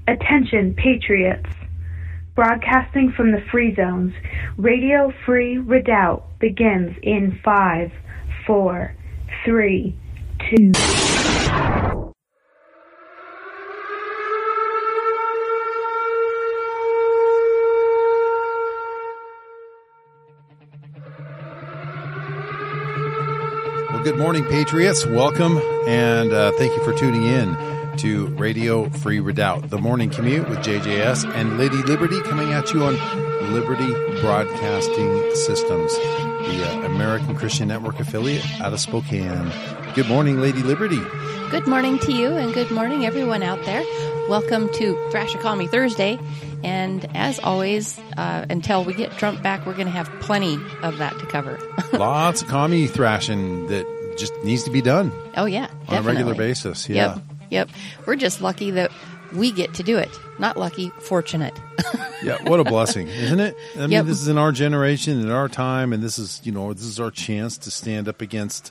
Attention, patriots. Broadcasting from the Free Zones, Radio Free Redoubt begins in 5, 4, 3, 2... Well, good morning, Patriots. Welcome, and thank you for tuning in to Radio Free Redoubt, the morning commute with JJS and Lady Liberty, coming at you on Liberty Broadcasting Systems, the American Christian Network affiliate out of Spokane. Good morning, Lady Liberty. Good morning to you, and good morning, everyone out there. Welcome to Thrash Economy Thursday. And as always, until we get Trump back, we're going to have plenty of that to cover. Lots of commie thrashing that just needs to be done. Oh, yeah, definitely. On a regular basis, yeah. Yep. We're just lucky that we get to do it. Not lucky, fortunate. Yeah, what a blessing, isn't it? I mean, This is in our generation, in our time, and this is our chance to stand up against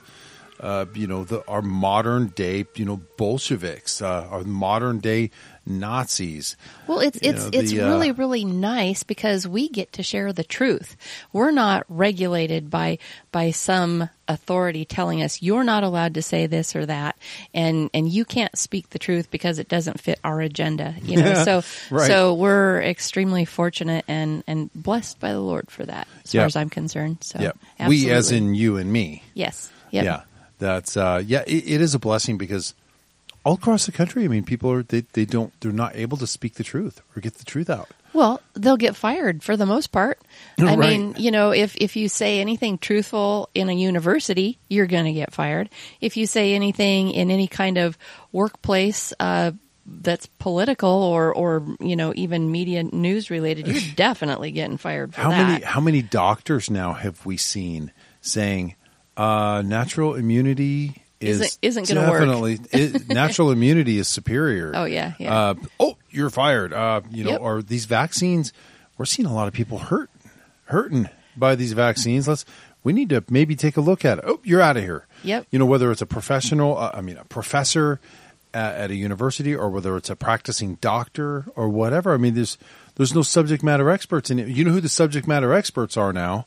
our modern day, Bolsheviks, our modern day Nazis. Well, it's really, really nice because we get to share the truth. We're not regulated by some authority telling us you're not allowed to say this or that, and you can't speak the truth because it doesn't fit our agenda. So right. So we're extremely fortunate and blessed by the Lord for that, as far as I'm concerned. So we, as in you and me. Yes. Yep. Yeah. That's it is a blessing because all across the country, I mean, people they're not able to speak the truth or get the truth out. Well, they'll get fired for the most part. I mean, if you say anything truthful in a university, you're going to get fired. If you say anything in any kind of workplace that's political or even media news related, you're definitely getting fired for that. How many doctors now have we seen saying natural immunity isn't going to work. Natural immunity is superior. Oh, yeah. You're fired. Or these vaccines, we're seeing a lot of people hurting by these vaccines. We need to maybe take a look at it. Oh, you're out of here. Yep. Whether it's a professional, a professor at a university, or whether it's a practicing doctor or whatever. I mean, there's no subject matter experts in it. You know who the subject matter experts are now?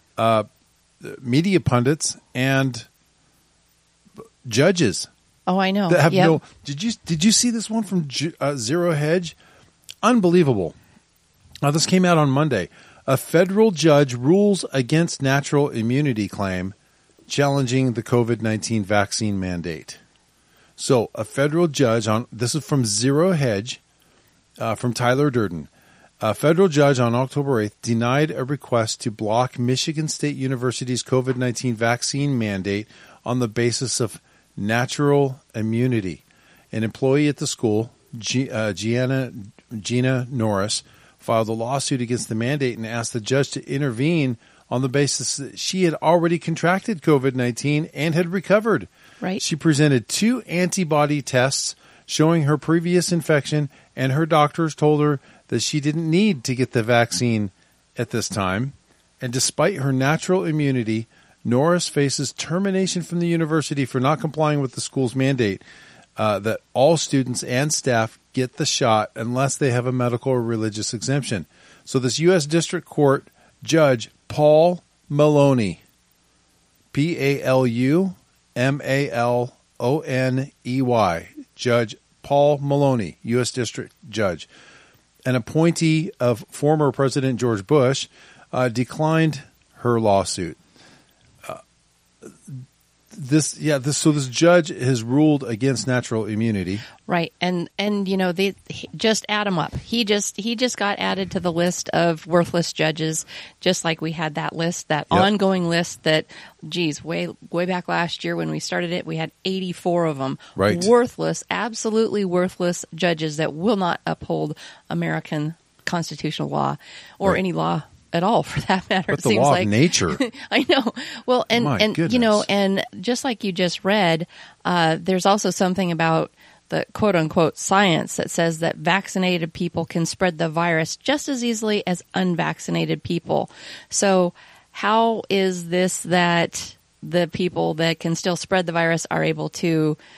Media pundits and judges. Oh, I know. That have Did you see this one from Zero Hedge? Unbelievable. Now, this came out on Monday. A federal judge rules against natural immunity claim, challenging the COVID-19 vaccine mandate. So, a federal judge this is from Zero Hedge, from Tyler Durden. A federal judge on October 8th denied a request to block Michigan State University's COVID-19 vaccine mandate on the basis of natural immunity. An employee at the school, Gina Norris, filed a lawsuit against the mandate and asked the judge to intervene on the basis that she had already contracted COVID-19 and had recovered. Right. She presented 2 antibody tests showing her previous infection, and her doctors told her that she didn't need to get the vaccine at this time. And despite her natural immunity, Norris faces termination from the university for not complying with the school's mandate that all students and staff get the shot unless they have a medical or religious exemption. So this U.S. District Court Judge Paul Maloney, Palumaloney, Judge Paul Maloney, U.S. District Judge, an appointee of former President George Bush, declined her lawsuit. This judge has ruled against natural immunity. Right. And they just add him up. He just got added to the list of worthless judges, just like we had that list, that ongoing list that, way back last year when we started it, we had 84 of them. Right. Worthless, absolutely worthless judges that will not uphold American constitutional law or any law at all, for that matter. But the law of nature. I know. Well, and goodness. and just like you just read, there's also something about the quote unquote science that says that vaccinated people can spread the virus just as easily as unvaccinated people. So how is this that the people that can still spread the virus are able to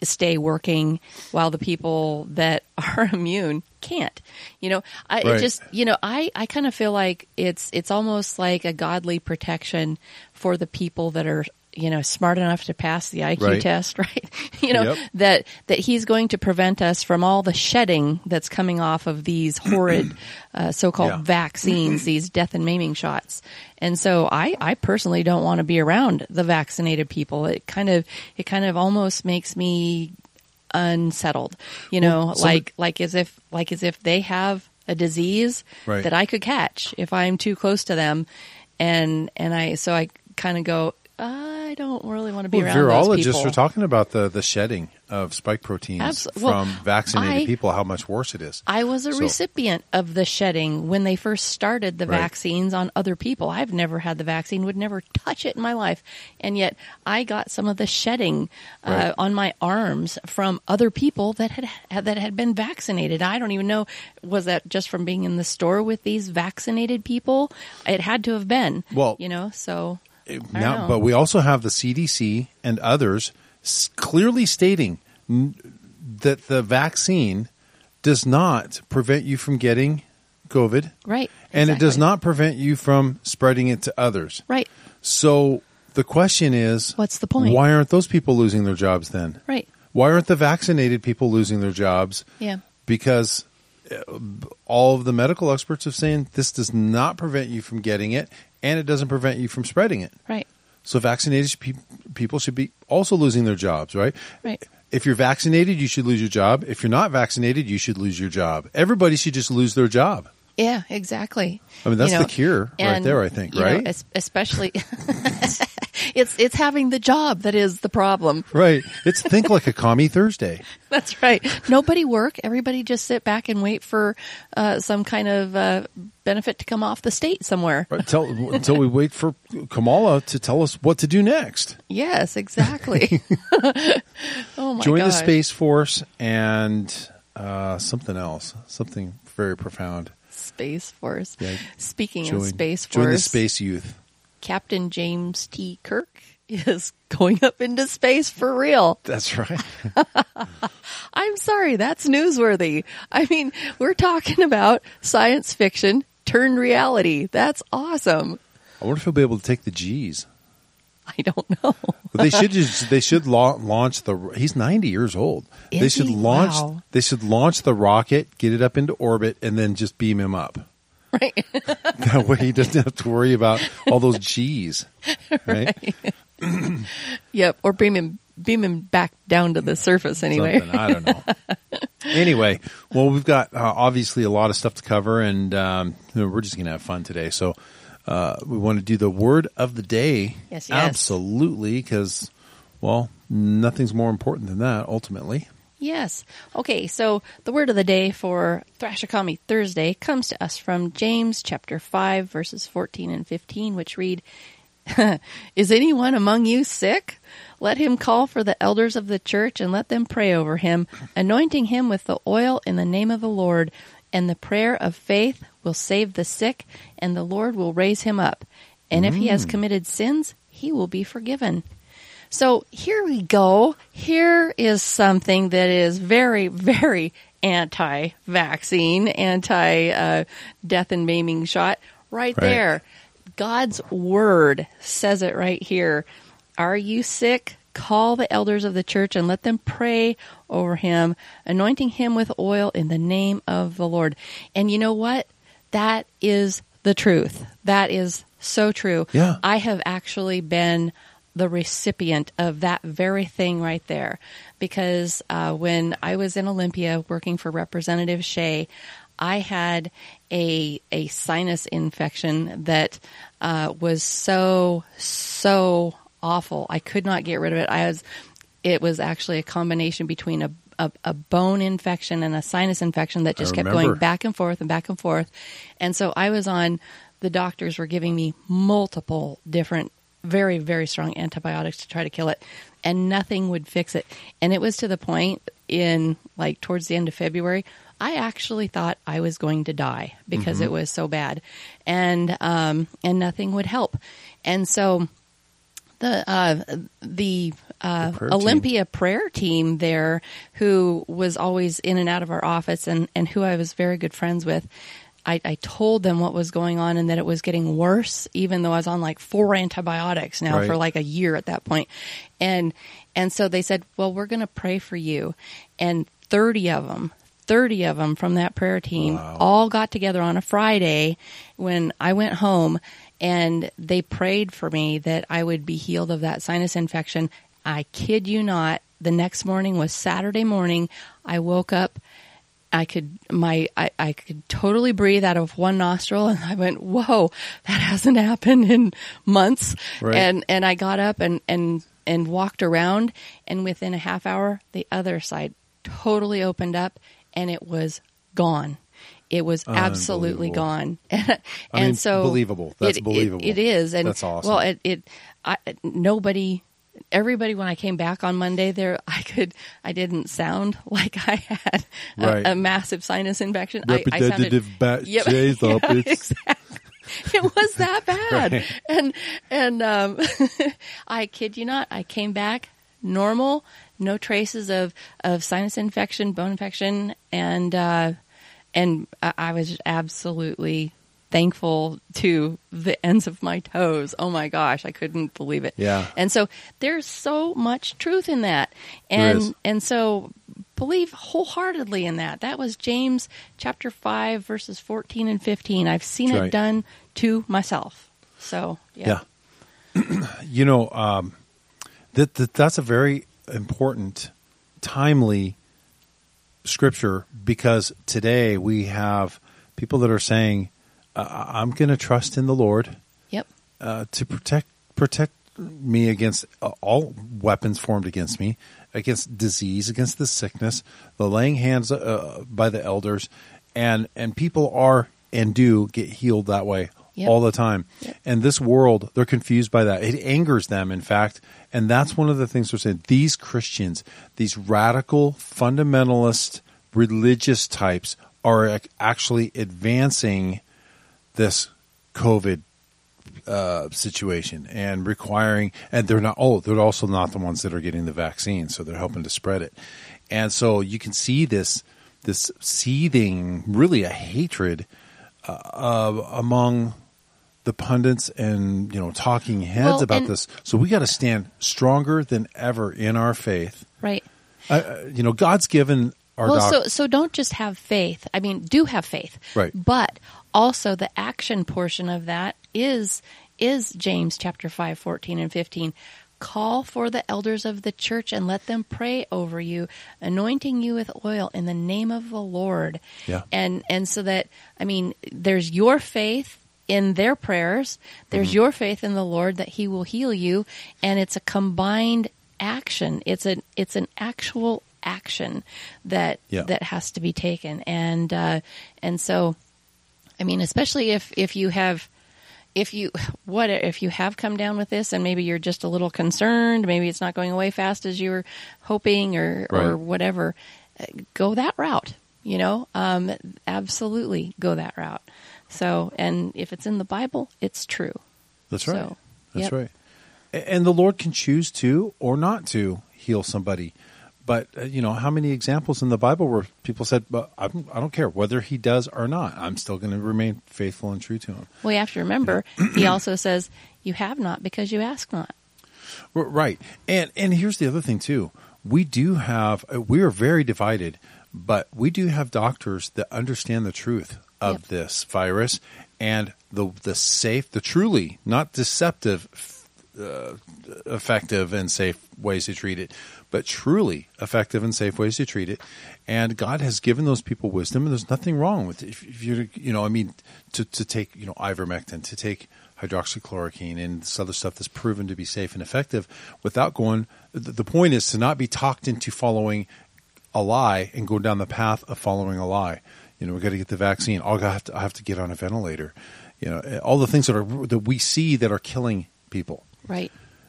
stay working while the people that are immune can't. I kind of feel like it's almost like a godly protection for the people that are smart enough to pass the IQ test, right? That he's going to prevent us from all the shedding that's coming off of these horrid so-called vaccines, these death and maiming shots. And so I personally don't want to be around the vaccinated people. It kind of almost makes me unsettled, like as if they have a disease that I could catch if I'm too close to them. And I kind of go, I don't really want to be around those people. Virologists are talking about the shedding of spike proteins from vaccinated people, how much worse it is. I was a recipient of the shedding when they first started the vaccines on other people. I've never had the vaccine, would never touch it in my life. And yet I got some of the shedding on my arms from other people that had been vaccinated. I don't even know, was that just from being in the store with these vaccinated people? It had to have been. Well, so... Now, but we also have the CDC and others clearly stating that the vaccine does not prevent you from getting COVID. Right. And it does not prevent you from spreading it to others. Right. So the question is, what's the point? Why aren't those people losing their jobs then? Right. Why aren't the vaccinated people losing their jobs? Yeah. Because all of the medical experts are saying this does not prevent you from getting it. And it doesn't prevent you from spreading it. Right. So vaccinated people should be also losing their jobs, right? Right. If you're vaccinated, you should lose your job. If you're not vaccinated, you should lose your job. Everybody should just lose their job. Yeah, exactly. I mean, that's the cure right there, I think, right? Especially, it's having the job that is the problem. Right. It's think like a commie Thursday. That's right. Nobody work. Everybody just sit back and wait for some kind of benefit to come off the state somewhere. Right. Until we wait for Kamala to tell us what to do next. Yes, exactly. Oh, my God. Join the Space Force and something else. Something very profound. Space Force. Yeah. Speaking of Space Force. Join the Space Youth. Captain James T. Kirk is going up into space for real. That's right. I'm sorry, that's newsworthy. I mean, we're talking about science fiction turned reality. That's awesome. I wonder if he'll be able to take the G's. I don't know. But they should launch the. He's 90 years old. They should launch the rocket, get it up into orbit, and then just beam him up. Right. That way he doesn't have to worry about all those G's. Right. Yep. Or beam him back down to the surface anyway. Something, I don't know. Anyway, well, we've got obviously a lot of stuff to cover, and we're just going to have fun today. So we want to do the word of the day. Yes. Absolutely, because, well, nothing's more important than that, ultimately. Yes. Okay, so the word of the day for Thrashakami Thursday comes to us from James chapter 5, verses 14 and 15, which read, Is anyone among you sick? Let him call for the elders of the church and let them pray over him, anointing him with the oil in the name of the Lord. And the prayer of faith will save the sick, and the Lord will raise him up. And if he has committed sins, he will be forgiven. So here we go. Here is something that is very, very anti-vaccine, anti-death and maiming shot right there. God's word says it right here. Are you sick? Call the elders of the church and let them pray over him, anointing him with oil in the name of the Lord. And you know what? That is the truth. That is so true. Yeah. I have actually been the recipient of that very thing right there. Because when I was in Olympia working for Representative Shea, I had a sinus infection that was so awful. I could not get rid of it. It was actually a combination between a bone infection and a sinus infection that just kept going back and forth and back and forth. And so I was the doctors were giving me multiple different very, very strong antibiotics to try to kill it, and nothing would fix it. And it was to the point towards the end of February, I actually thought I was going to die because it was so bad, and nothing would help. And so the prayer Olympia prayer team there who was always in and out of our office and who I was very good friends with. I told them what was going on and that it was getting worse, even though I was on like 4 antibiotics now for like a year at that point. And so they said, well, we're going to pray for you. And 30 of them from that prayer team all got together on a Friday when I went home, and they prayed for me that I would be healed of that sinus infection. I kid you not. The next morning was Saturday morning. I woke up. I could totally breathe out of one nostril, and I went, whoa, that hasn't happened in months. Right. And I got up and walked around, and within a half hour, the other side totally opened up, and it was gone. It was absolutely gone. And so believable. That's believable. It is. And that's awesome. Well, everybody, when I came back on Monday there, I didn't sound like I had a massive sinus infection. Representative Exactly. It was that bad. Right. And I kid you not, I came back normal, no traces of sinus infection, bone infection, and I was absolutely thankful to the ends of my toes. Oh my gosh, I couldn't believe it. Yeah. And so there's so much truth in that. There is. And so believe wholeheartedly in that. That was James chapter 5 verses 14 and 15. I've seen it done to myself. So, yeah. You know, that's a very important, timely scripture, because today we have people that are saying, I'm going to trust in the Lord to protect me against all weapons formed against me, against disease, against the sickness, the laying hands by the elders, and people are and do get healed that way all the time. Yep. And this world, they're confused by that. It angers them, in fact, and that's one of the things we're saying. These Christians, these radical, fundamentalist, religious types are actually advancing this COVID situation and requiring, and they're also not the ones that are getting the vaccine, so they're helping to spread it. And so you can see this seething, really a hatred among the pundits and talking heads about this. So we got to stand stronger than ever in our faith. Right. God's given our so don't just have faith. I mean, do have faith. Right. But also the action portion of that is James chapter 5, 14 and 15. Call for the elders of the church and let them pray over you, anointing you with oil in the name of the Lord. Yeah. And so that, I mean, there's your faith in their prayers. There's your faith in the Lord that he will heal you. And it's a combined action. It's an actual action that has to be taken. And so, I mean, especially if you have come down with this and maybe you're just a little concerned, maybe it's not going away fast as you were hoping or whatever, go that route, absolutely go that route. So, and if it's in the Bible, it's true. That's right. So, That's right. And the Lord can choose to or not to heal somebody. But, how many examples in the Bible where people said, "But I don't care whether he does or not. I'm still going to remain faithful and true to him." Well, you have to remember, he also says, you have not because you ask not. Right. And here's the other thing, too. We are very divided, but we do have doctors that understand the truth of this virus and the truly, not deceptive, effective and safe ways to treat it, but truly effective and safe ways to treat it. And God has given those people wisdom, and there's nothing wrong with it. If you to take, ivermectin, to take hydroxychloroquine and this other stuff that's proven to be safe and effective without going, the point is to not be talked into following a lie and go down the path of following a lie. We got to get the vaccine. I have to get on a ventilator. All the things that we see that are killing people. Right.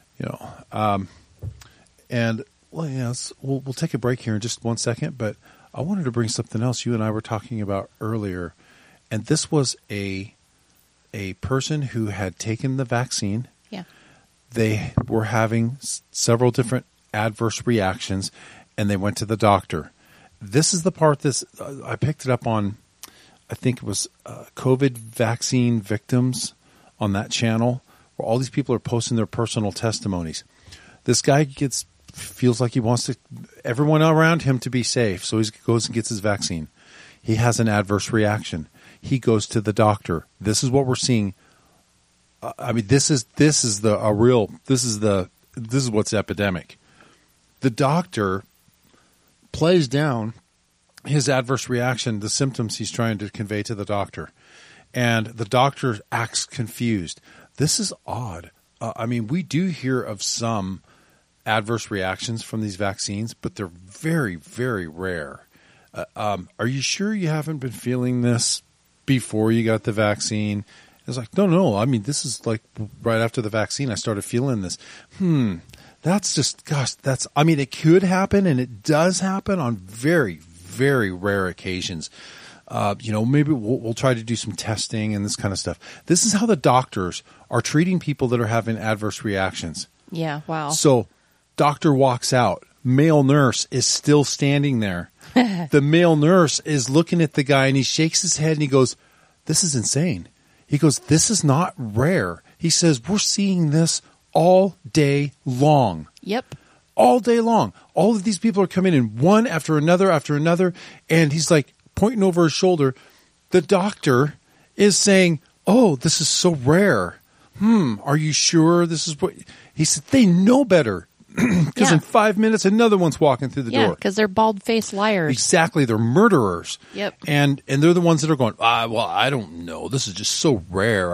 And we'll take a break here in just 1 second, but I wanted to bring something else you and I were talking about earlier, and this was a person who had taken the vaccine. Yeah. They were having several different adverse reactions, and they went to the doctor. This is the part I picked it up on, I think it was COVID vaccine victims on that channel, where all these people are posting their personal testimonies. This guy feels like he wants everyone around him to be safe, so he goes and gets his vaccine. He has an adverse reaction. He goes to the doctor. This is what we're seeing. This is what's epidemic. The doctor plays down his adverse reaction, the symptoms he's trying to convey to the doctor, and the doctor acts confused. This is odd. We do hear of some adverse reactions from these vaccines, but they're very, very rare. Are you sure you haven't been feeling this before you got the vaccine? It's like, no. This is like right after the vaccine, I started feeling this. That's just, it could happen, and it does happen on very, very rare occasions. Maybe we'll try to do some testing and this kind of stuff. This is how the doctors are treating people that are having adverse reactions. Yeah, wow. So doctor walks out. Male nurse is still standing there. The male nurse is looking at the guy, and he shakes his head and he goes, "This is insane." He goes, "This is not rare." He says, "We're seeing this all day long." Yep. All day long. All of these people are coming in one after another, and he's like pointing over his shoulder. The doctor is saying, "Oh, this is so rare. Are you sure this is what?" He said, "They know better." Because in 5 minutes, another one's walking through the door. Yeah, because they're bald-faced liars. Exactly. They're murderers. Yep. And they're the ones that are going, I don't know. This is just so rare.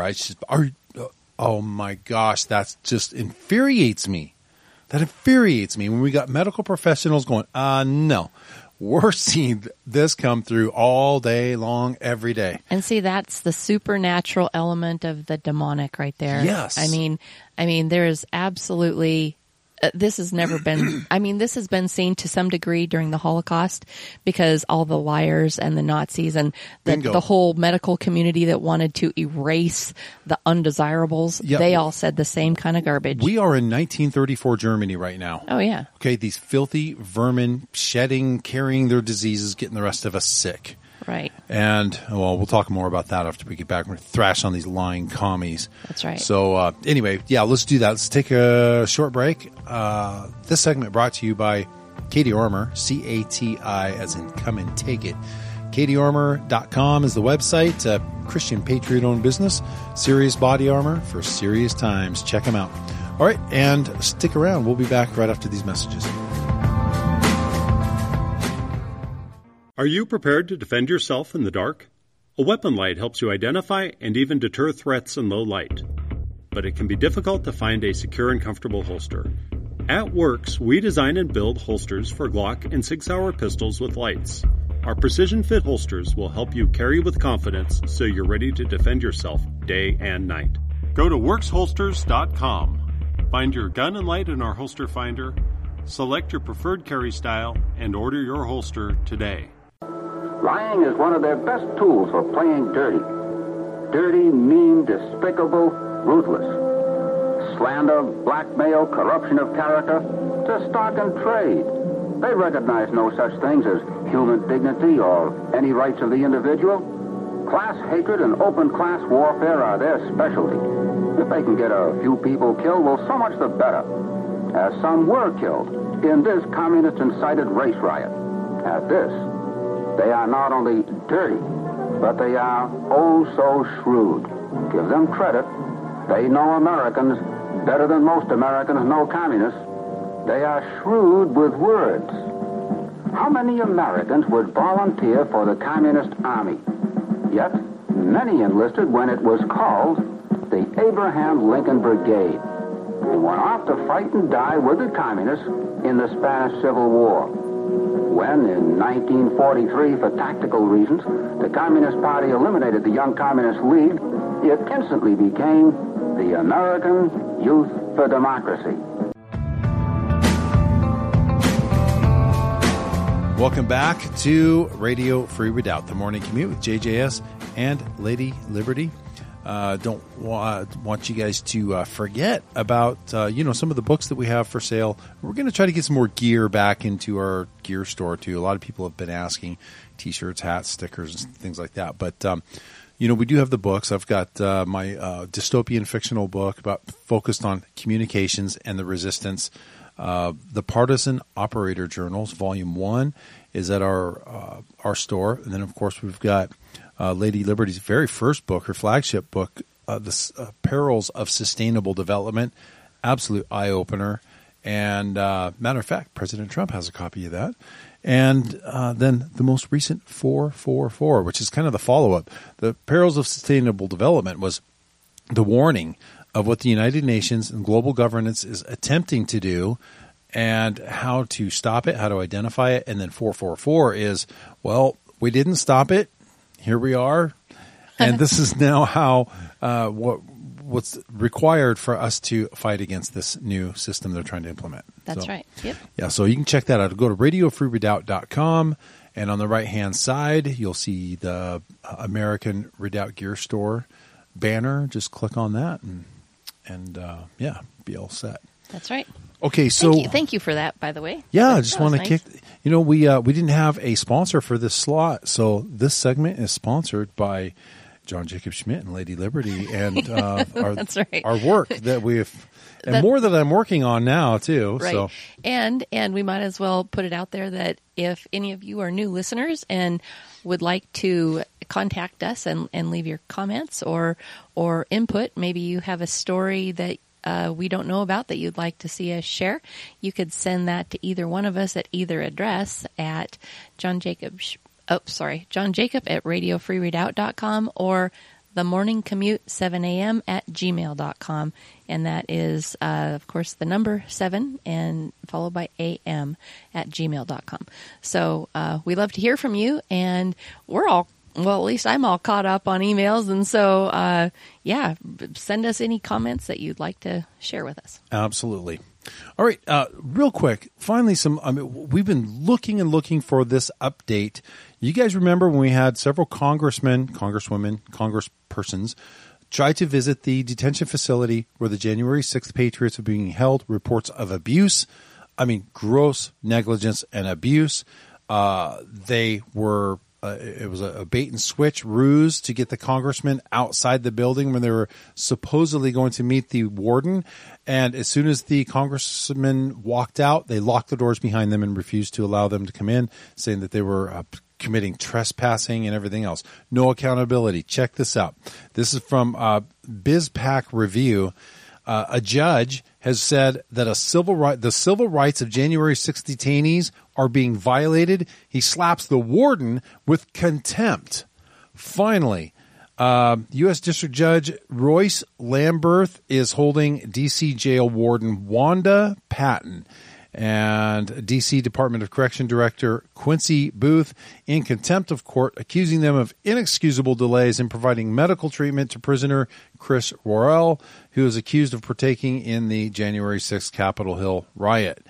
Oh, my gosh. That just infuriates me. That infuriates me when we got medical professionals going, no. We're seeing this come through all day long, every day. And see, that's the supernatural element of the demonic right there. Yes. There is absolutely... this has never been, this has been seen to some degree during the Holocaust, because all the liars and the Nazis and the whole medical community that wanted to erase the undesirables, they all said the same kind of garbage. We are in 1934 Germany right now. Oh, yeah. Okay, these filthy vermin carrying their diseases, getting the rest of us sick. Right. And, we'll talk more about that after we get back. We're going to thrash on these lying commies. That's right. So, anyway, let's do that. Let's take a short break. This segment brought to you by Katie Armour, C-A-T-I, as in come and take it. KatieArmour.com is the website. Christian Patriot-owned business. Serious body armor for serious times. Check them out. All right, and stick around. We'll be back right after these messages. Are you prepared to defend yourself in the dark? A weapon light helps you identify and even deter threats in low light. But it can be difficult to find a secure and comfortable holster. At Works, we design and build holsters for Glock and Sig Sauer pistols with lights. Our precision fit holsters will help you carry with confidence so you're ready to defend yourself day and night. Go to WorksHolsters.com. Find your gun and light in our holster finder, select your preferred carry style, and order your holster today. Lying is one of their best tools for playing dirty. Dirty, mean, despicable, ruthless. Slander, blackmail, corruption of character, to stock and trade. They recognize no such things as human dignity or any rights of the individual. Class hatred and open class warfare are their specialty. If they can get a few people killed, well, so much the better. As some were killed in this communist-incited race riot. At this, they are not only dirty, but they are oh so shrewd. Give them credit. They know Americans better than most Americans know communists. They are shrewd with words. How many Americans would volunteer for the Communist Army? Yet, many enlisted when it was called the Abraham Lincoln Brigade, and went off to fight and die with the Communists in the Spanish Civil War. When, in 1943, for tactical reasons, the Communist Party eliminated the Young Communist League, it instantly became the American Youth for Democracy. Welcome back to Radio Free Redoubt, the morning commute with JJS and Lady Liberty. don't want you guys to forget about some of the books that we have for sale. We're going to try to get some more gear back into our gear store too. A lot of people have been asking T-shirts, hats, stickers, and things like that. But we do have the books. I've got my dystopian fictional book focused on communications and the resistance. The Partisan Operator Journals, Volume 1, is at our store. And then, of course, we've got Lady Liberty's very first book, her flagship book, The Perils of Sustainable Development. Absolute eye-opener. And matter of fact, President Trump has a copy of that. And then the most recent 444, which is kind of the follow-up. The Perils of Sustainable Development was the warning of what the United Nations and global governance is attempting to do and how to stop it, how to identify it. And then 444 is, well, we didn't stop it. Here we are. And this is now how what's required for us to fight against this new system they're trying to implement. That's right. Yep. Yeah, so you can check that out. Go to radiofreeredoubt.com, and on the right-hand side, you'll see the American Redoubt Gear Store banner. Just click on that, and be all set. That's right. Okay, so thank you for that, by the way. Yeah, I just want to nice. kick. We didn't have a sponsor for this slot, so this segment is sponsored by John Jacob Schmidt and Lady Liberty, and That's right. our work that we've, and more that I'm working on now too. Right. So. And we might as well put it out there that if any of you are new listeners and would like to contact us and leave your comments or input, maybe you have a story that we don't know about that you'd like to see us share, you could send that to either one of us at either address at John Jacob at radiofreeredoubt.com or the morning commute 7 a.m. at gmail.com. And that is, of course, the number 7 and followed by am at gmail.com. So we love to hear from you, and we're all, well, at least I'm all caught up on emails. And so, send us any comments that you'd like to share with us. Absolutely. All right, real quick, finally, we've been looking for this update. You guys remember when we had several congressmen, congresswomen, congresspersons try to visit the detention facility where the January 6th Patriots are being held, reports of abuse, gross negligence and abuse. They were... it was a bait and switch ruse to get the congressmen outside the building when they were supposedly going to meet the warden. And as soon as the congressmen walked out, they locked the doors behind them and refused to allow them to come in, saying that they were committing trespassing and everything else. No accountability. Check this out. This is from BizPac Review. A judge has said that the civil rights of January 6th detainees are being violated. He slaps the warden with contempt. Finally, U.S. District Judge Royce Lamberth is holding D.C. jail warden Wanda Patton and D.C. Department of Correction Director Quincy Booth in contempt of court, accusing them of inexcusable delays in providing medical treatment to prisoner Chris Worrell, who is accused of partaking in the January 6th Capitol Hill riot.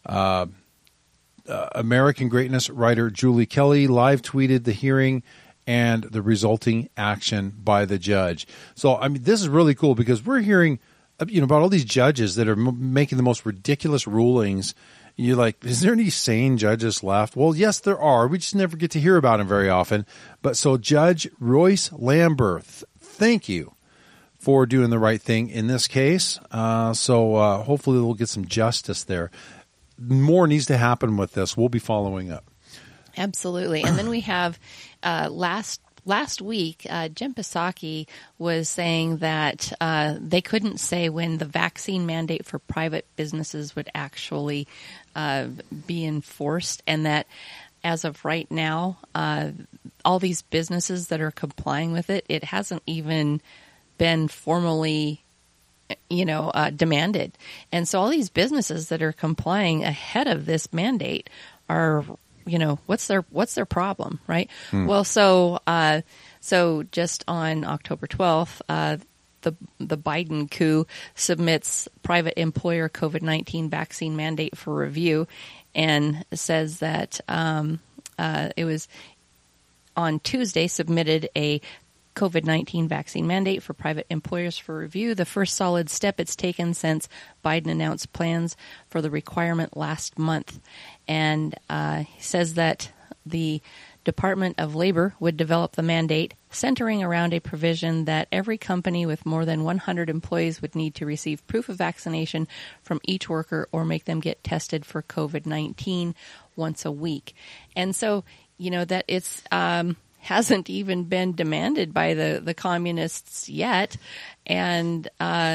American Greatness writer Julie Kelly live tweeted the hearing and the resulting action by the judge. So, this is really cool because we're hearing about all these judges that are making the most ridiculous rulings. You're like, is there any sane judges left? Well, yes, there are. We just never get to hear about them very often. But so Judge Royce Lamberth, thank you for doing the right thing in this case. So hopefully we'll get some justice there. More needs to happen with this. We'll be following up. Absolutely. And then we have Last week, Jen Psaki was saying that they couldn't say when the vaccine mandate for private businesses would actually be enforced, and that as of right now, all these businesses that are complying with it hasn't even been formally demanded. And so all these businesses that are complying ahead of this mandate are, what's their problem, right? Well, so just on October 12th, the Biden coup submits private employer COVID-19 vaccine mandate for review, and says that it was on Tuesday submitted a COVID-19 vaccine mandate for private employers for review, the first solid step it's taken since Biden announced plans for the requirement last month. And he says that the Department of Labor would develop the mandate centering around a provision that every company with more than 100 employees would need to receive proof of vaccination from each worker or make them get tested for COVID-19 once a week. And so, that it's hasn't even been demanded by the communists yet, and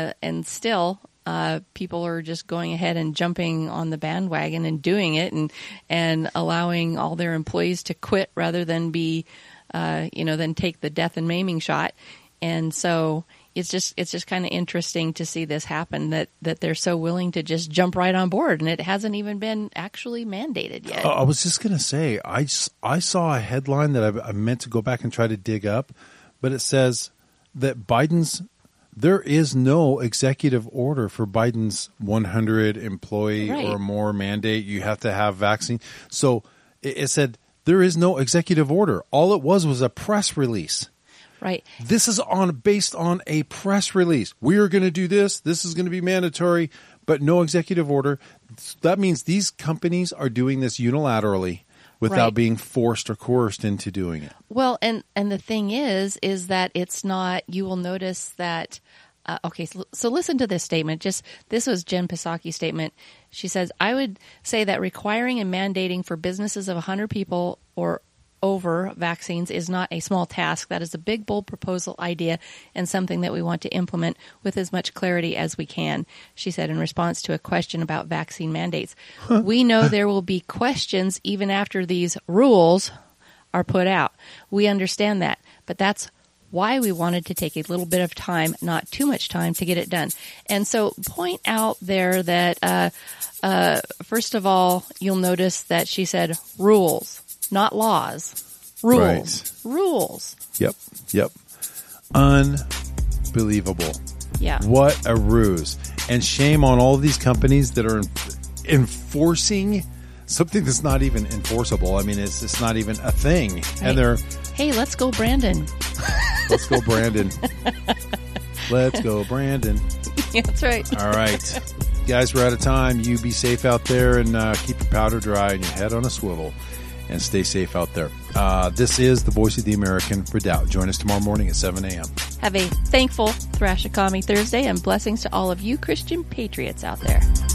still people are just going ahead and jumping on the bandwagon and doing it, and allowing all their employees to quit rather than be than take the death and maiming shot. And so it's just kind of interesting to see this happen, that they're so willing to just jump right on board, and it hasn't even been actually mandated yet. I was just going to say, I saw a headline that I meant to go back and try to dig up, but it says that there is no executive order for Biden's 100 employee or more mandate. You have to have vaccine. So it said there is no executive order. All it was a press release. Right. This is based on a press release. We are going to do this. This is going to be mandatory, but no executive order. That means these companies are doing this unilaterally without being forced or coerced into doing it. Well, and the thing is that it's not. You will notice that. So listen to this statement. This was Jen Psaki's statement. She says, "I would say that requiring and mandating for businesses of 100 people or over vaccines is not a small task. That is a big, bold proposal idea and something that we want to implement with as much clarity as we can," she said in response to a question about vaccine mandates. "We know there will be questions even after these rules are put out. We understand that, but that's why we wanted to take a little bit of time, not too much time, to get it done." And so point out there that, first of all, you'll notice that she said rules. Not laws. Rules. Right. Rules. Yep. Unbelievable. Yeah. What a ruse. And shame on all of these companies that are enforcing something that's not even enforceable. I mean, it's not even a thing. Right. And they're... Hey, let's go, Brandon. Let's go, Brandon. Let's go, Brandon. Yeah, that's right. All right. Guys, we're out of time. You be safe out there, and keep your powder dry and your head on a swivel. And stay safe out there. This is the Voice of the American Redoubt. Join us tomorrow morning at 7 a.m. Have a thankful Thrashakami Thursday, and blessings to all of you Christian patriots out there.